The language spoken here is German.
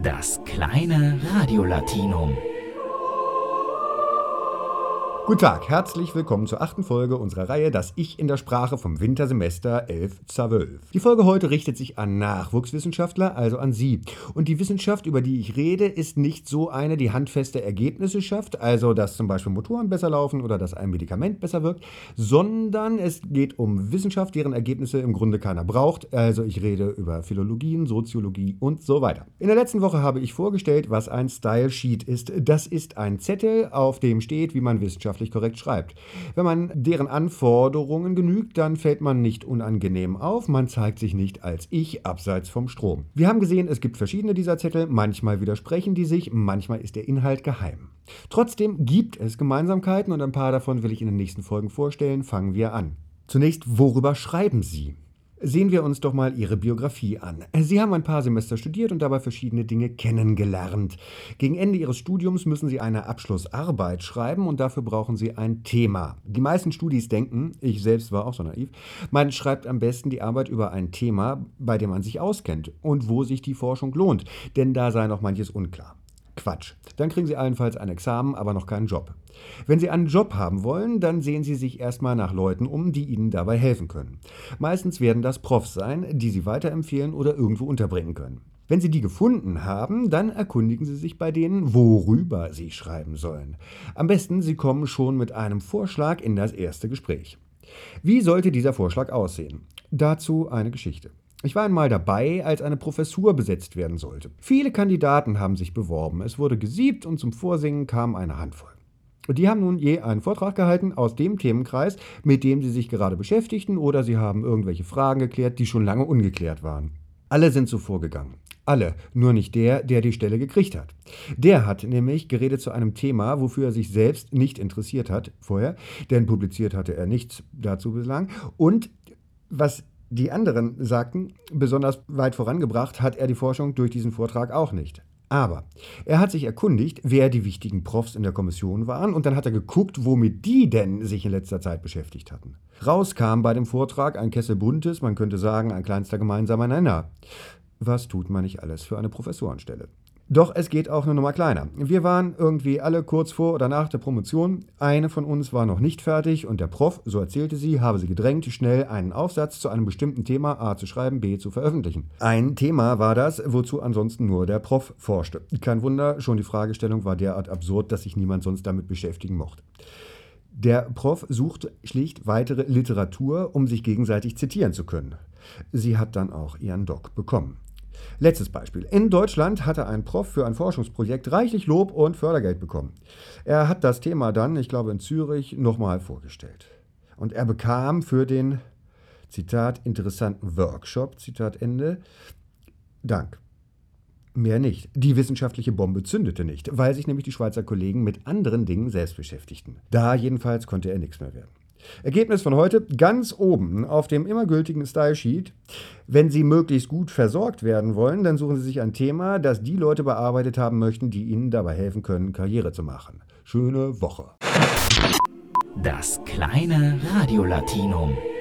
Das kleine Radiolatinum. Guten Tag, herzlich willkommen zur 8. Folge unserer Reihe Das Ich in der Sprache vom Wintersemester 11/12. Die Folge heute richtet sich an Nachwuchswissenschaftler, also an Sie. Und die Wissenschaft, über die ich rede, ist nicht so eine, die handfeste Ergebnisse schafft, also dass zum Beispiel Motoren besser laufen oder dass ein Medikament besser wirkt, sondern es geht um Wissenschaft, deren Ergebnisse im Grunde keiner braucht. Also ich rede über Philologien, Soziologie und so weiter. In der letzten Woche habe ich vorgestellt, was ein Style Sheet ist. Das ist ein Zettel, auf dem steht, wie man wissenschaftlich korrekt schreibt. Wenn man deren Anforderungen genügt, dann fällt man nicht unangenehm auf, man zeigt sich nicht als Ich abseits vom Strom. Wir haben gesehen, es gibt verschiedene dieser Zettel, manchmal widersprechen die sich, manchmal ist der Inhalt geheim. Trotzdem gibt es Gemeinsamkeiten und ein paar davon will ich in den nächsten Folgen vorstellen. Fangen wir an. Zunächst, worüber schreiben Sie? Sehen wir uns doch mal Ihre Biografie an. Sie haben ein paar Semester studiert und dabei verschiedene Dinge kennengelernt. Gegen Ende Ihres Studiums müssen Sie eine Abschlussarbeit schreiben und dafür brauchen Sie ein Thema. Die meisten Studis denken, ich selbst war auch so naiv, man schreibt am besten die Arbeit über ein Thema, bei dem man sich auskennt und wo sich die Forschung lohnt, denn da sei noch manches unklar. Quatsch. Dann kriegen Sie allenfalls ein Examen, aber noch keinen Job. Wenn Sie einen Job haben wollen, dann sehen Sie sich erstmal nach Leuten um, die Ihnen dabei helfen können. Meistens werden das Profs sein, die Sie weiterempfehlen oder irgendwo unterbringen können. Wenn Sie die gefunden haben, dann erkundigen Sie sich bei denen, worüber Sie schreiben sollen. Am besten, Sie kommen schon mit einem Vorschlag in das erste Gespräch. Wie sollte dieser Vorschlag aussehen? Dazu eine Geschichte. Ich war einmal dabei, als eine Professur besetzt werden sollte. Viele Kandidaten haben sich beworben. Es wurde gesiebt und zum Vorsingen kam eine Handvoll. Und die haben nun je einen Vortrag gehalten aus dem Themenkreis, mit dem sie sich gerade beschäftigten, oder sie haben irgendwelche Fragen geklärt, die schon lange ungeklärt waren. Alle sind so vorgegangen. Alle, nur nicht der, der die Stelle gekriegt hat. Der hat nämlich geredet zu einem Thema, wofür er sich selbst nicht interessiert hat vorher, denn publiziert hatte er nichts dazu bislang. Und was die anderen sagten, besonders weit vorangebracht hat er die Forschung durch diesen Vortrag auch nicht. Aber er hat sich erkundigt, wer die wichtigen Profs in der Kommission waren, und dann hat er geguckt, womit die denn sich in letzter Zeit beschäftigt hatten. Raus kam bei dem Vortrag ein Kessel Buntes, man könnte sagen ein kleinster gemeinsamer Nenner. Was tut man nicht alles für eine Professorenstelle? Doch es geht auch eine Nummer kleiner. Wir waren irgendwie alle kurz vor oder nach der Promotion. Eine von uns war noch nicht fertig und der Prof, so erzählte sie, habe sie gedrängt, schnell einen Aufsatz zu einem bestimmten Thema A zu schreiben, B zu veröffentlichen. Ein Thema war das, wozu ansonsten nur der Prof forschte. Kein Wunder, schon die Fragestellung war derart absurd, dass sich niemand sonst damit beschäftigen mochte. Der Prof suchte schlicht weitere Literatur, um sich gegenseitig zitieren zu können. Sie hat dann auch ihren Doc bekommen. Letztes Beispiel. In Deutschland hatte ein Prof für ein Forschungsprojekt reichlich Lob und Fördergeld bekommen. Er hat das Thema dann, ich glaube in Zürich, nochmal vorgestellt. Und er bekam für den, Zitat, interessanten Workshop, Zitat Ende, Dank. Mehr nicht. Die wissenschaftliche Bombe zündete nicht, weil sich nämlich die Schweizer Kollegen mit anderen Dingen selbst beschäftigten. Da jedenfalls konnte er nichts mehr werden. Ergebnis von heute, ganz oben auf dem immer gültigen Style Sheet. Wenn Sie möglichst gut versorgt werden wollen, dann suchen Sie sich ein Thema, das die Leute bearbeitet haben möchten, die Ihnen dabei helfen können, Karriere zu machen. Schöne Woche. Das kleine Radiolatinum.